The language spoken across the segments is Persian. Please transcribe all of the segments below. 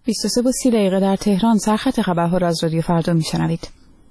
23:30 در تهران. سرخط خبرها را از رادیو فردا میشنوید.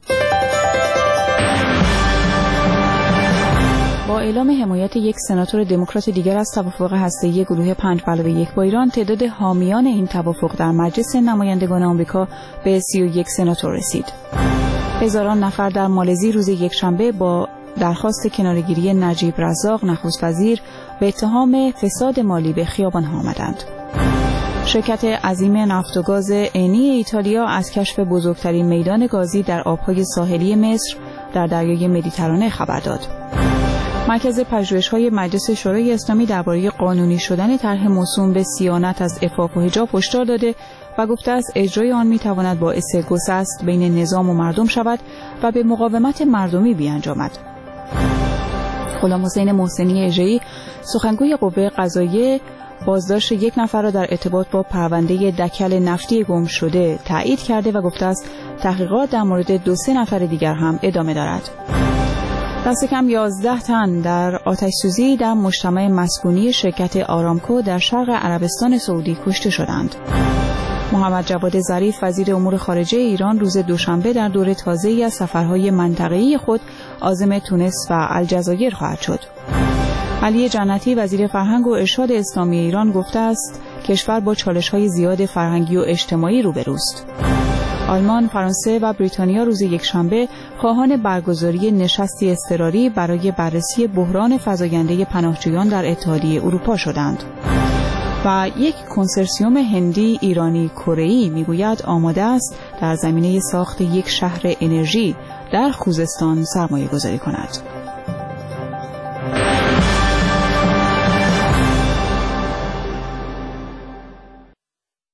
با اعلام حمایت یک سناتور دموکرات دیگر از توافق هسته‌ای گروه 5+1 با ایران، تعداد حامیان این توافق در مجلس نمایندگان آمریکا به 31 سناتور رسید. هزاران نفر در مالزی روز یکشنبه با درخواست کناره‌گیری نجیب رزاق نخست وزیر به اتهام فساد مالی به خیابان‌ها آمدند. شرکت عظیم نفت و گاز انی ایتالیا از کشف بزرگترین میدان گازی در آبهای ساحلی مصر در دریای مدیترانه خبر داد. مرکز پژوهش‌های مجلس شورای اسلامی درباره قانونی شدن طرح موسوم به صیانت از عفاف و حجاب هشدار داده و گفته است اجرای آن می‌تواند باعث گسست بین نظام و مردم شود و به مقاومت مردمی بیانجامد. غلام حسین محسنی اژه‌ای، سخنگوی قوه قضاییه، بازداشت یک نفر را در ارتباط با پرونده دکل نفتی گم شده تایید کرده و گفته است تحقیقات در مورد 2-3 نفر دیگر هم ادامه دارد. دست کم 11 تن در آتش‌سوزی در مجتمع مسکونی شرکت آرامکو در شرق عربستان سعودی کشته شدند. محمد جواد ظریف، وزیر امور خارجه ایران، روز دوشنبه در دوره تازه‌ای از سفرهای منطقه‌ای خود عازم تونس و الجزایر خواهد شد. علی جنتی، وزیر فرهنگ و ارشاد اسلامی ایران، گفته است کشور با چالش‌های زیاد فرهنگی و اجتماعی روبروست. آلمان، فرانسه و بریتانیا روز یکشنبه خواهان برگزاری نشستی اضطراری برای بررسی بحران فزاینده پناهجویان در اتحادیه اروپا شدند. و یک کنسرسیوم هندی ایرانی کره‌ای میگوید آماده است در زمینه ساخت یک شهر انرژی در خوزستان سرمایه‌گذاری کند.